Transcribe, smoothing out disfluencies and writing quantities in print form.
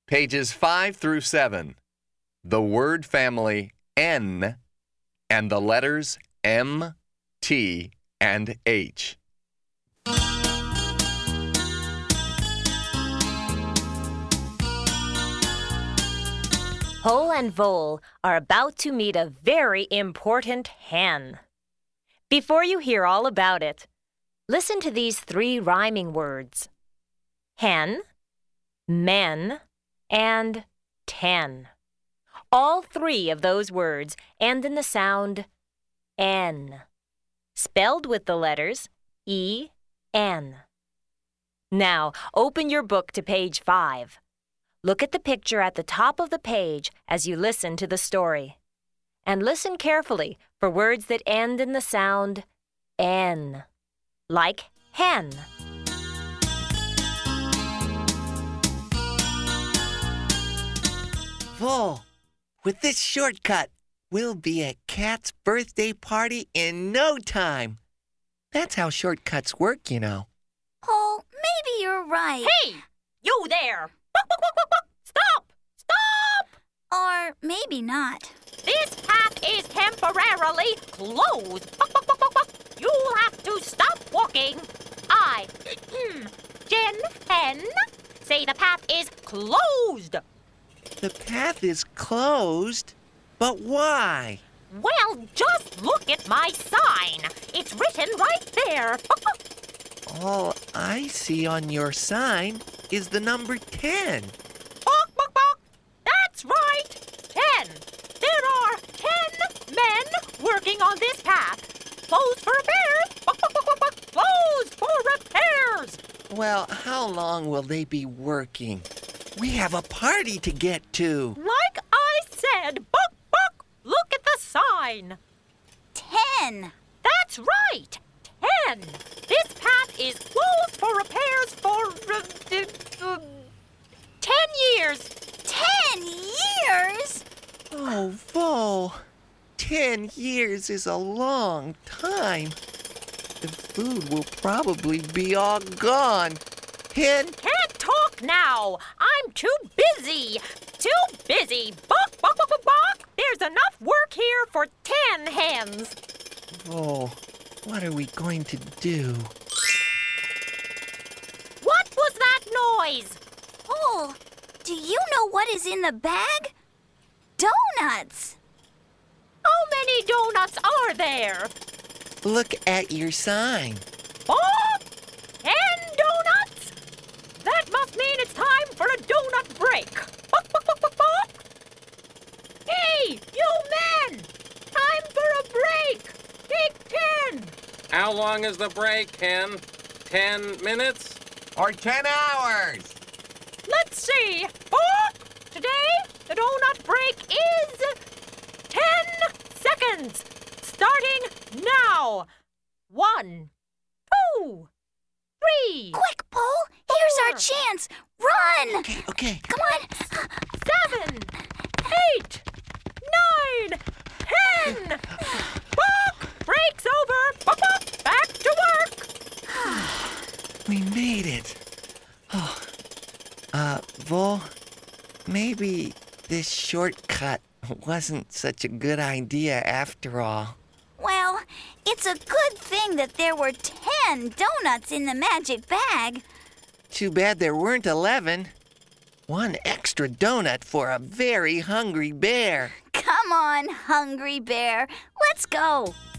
Pages 5 through 7. The word family N and the letters M, T, and H. Hole and Vole are about to meet a very important hen. Before you hear all about it, listen to these 3 rhyming words: hen, men, and 10. All 3 of those words end in the sound N, spelled with the letters E-N. Now, open your book to page 5. Look at the picture at the top of the page as you listen to the story. And listen carefully for words that end in the sound N, like hen. Vole, with this shortcut, we'll be at Cat's birthday party in no time. That's how shortcuts work, you know. Paul, maybe you're right. Hey, you there! Stop! Stop! Or maybe not. This path is temporarily closed. You'll have to stop walking. Jen, hen, say the path is closed. The path is closed? But why? Well, just look at my sign. It's written right there. All I see on your sign is the number 10. That's right, 10. There are 10 men working on this path. Closed for repairs. Closed for repairs. Well, how long will they be working? We have a party to get to. Like I said, look at the sign. 10. That's right, 10. This path is closed for repairs for 10 years. 10 years? Oh, Vole, 10 years is a long time. The food will probably be all gone. Hen, Can't talk now. I'm too busy. Too busy. Buck. There's enough work here for 10 hens. Vole, what are we going to do? What was that noise? Paul, do you know what is in the bag? Donuts. How many donuts are there? Look at your sign. 10 donuts? That must mean it's time for a donut break. Buck. Hey, you men! Time for a break. Take 10. How long is the break, Hen? 10 minutes? Or 10 hours. Let's see. Today, the donut break is 10 seconds. Starting now. 1, 2, 3, Quick, Paul. Here's our chance. Run. Okay. Come on. 7, 8, 9, 10. Break's over. Back to work. We made it. Vole, maybe this shortcut wasn't such a good idea after all. Well, it's a good thing that there were 10 donuts in the magic bag. Too bad there weren't 11. 1 extra donut for a very hungry bear. Come on, hungry bear. Let's go.